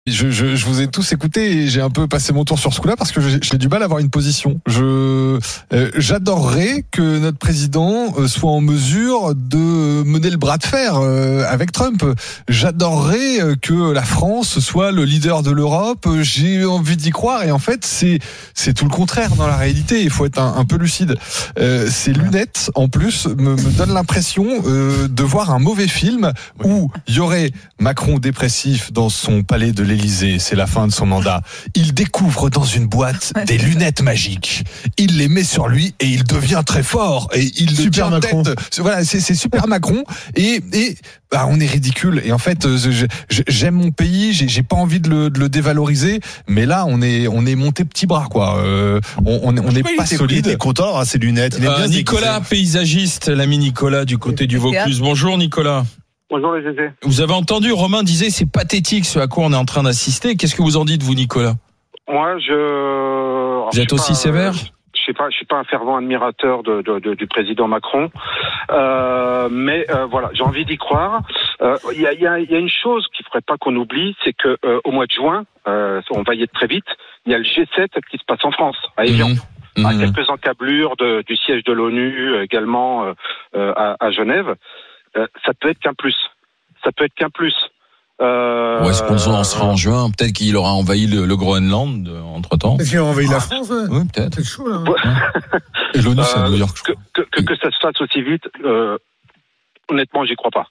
Je vous ai tous écouté et j'ai un peu passé mon tour sur ce coup-là parce que j'ai du mal à avoir une position. J'adorerais que notre président soit en mesure de mener le bras de fer avec Trump. J'adorerais que la France soit le leader de l'Europe. J'ai envie d'y croire et en fait c'est tout le contraire dans la réalité. Il faut être un peu lucide. Ces lunettes en plus me donnent l'impression de voir un mauvais film où il y aurait Macron dépressif dans son palais de l'Élysée, c'est la fin de son mandat. Il découvre dans une boîte des lunettes magiques. Il les met sur lui et il devient très fort. Et il le tient en tête. Voilà, c'est super Macron. Et on est ridicule. Et en fait, j'aime mon pays. J'ai pas envie de le dévaloriser. Mais là, on est monté petit bras, quoi. On n'est pas solide. Il est content d'avoir ses lunettes. Il est bien Nicolas, paysagiste, l'ami Nicolas du côté du Vaucluse. Bonjour Nicolas. Bonjour les GG. Vous avez entendu, Romain disait c'est pathétique ce à quoi on est en train d'assister. Qu'est-ce que vous en dites, vous, Nicolas? Moi, vous êtes aussi sévère? Je suis pas un fervent admirateur du président Macron, mais voilà, j'ai envie d'y croire. Il y a une chose qu'il faudrait pas qu'on oublie, c'est que au mois de juin, on va y être très vite. Il y a le G7 qui se passe en France, à Évian. À quelques encablures du siège de l'ONU également à Genève. Ça peut être qu'un plus. Où est-ce qu'on en sera en juin? Peut-être qu'il aura envahi le Groenland entre-temps. Est-ce qu'il a envahi la France? Oui, peut-être. C'est chaud, là. Et l'ONU, c'est à New York. Que ça se fasse aussi vite, honnêtement, j'y crois pas.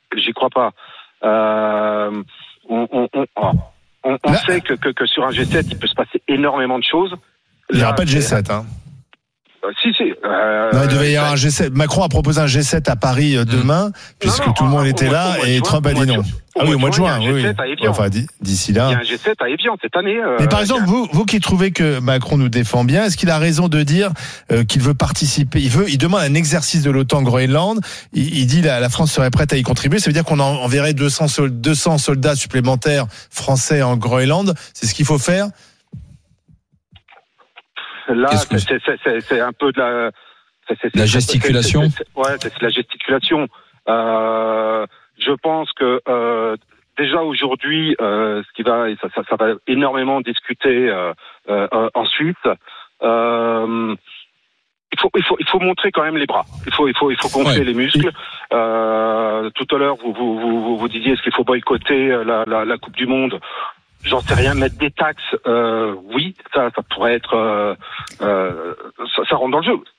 On sait que sur un G7, il peut se passer énormément de choses. Il n'y aura pas de G7, hein. Si. Non, il devait y avoir un G7. Macron a proposé un G7 à Paris demain, puisque tout le monde était là, et Trump a dit non. Ah oui, au mois de juin, oui. Enfin, d'ici là. Il y a un G7 à Évian cette année. Mais par exemple, vous qui trouvez que Macron nous défend bien, est-ce qu'il a raison de dire qu'il veut participer? Il demande un exercice de l'OTAN Groenland. Il dit la France serait prête à y contribuer. Ça veut dire qu'on enverrait 200 soldats supplémentaires français en Groenland. C'est ce qu'il faut faire? Là, c'est un peu de la gesticulation. C'est la gesticulation. Je pense que déjà aujourd'hui, ça va énormément discuter ensuite. Il faut montrer quand même les bras. Il faut gonfler les muscles. Tout à l'heure, vous disiez est-ce qu'il faut boycotter la Coupe du Monde? J'en sais rien, mettre des taxes, oui, ça pourrait être, ça rentre dans le jeu.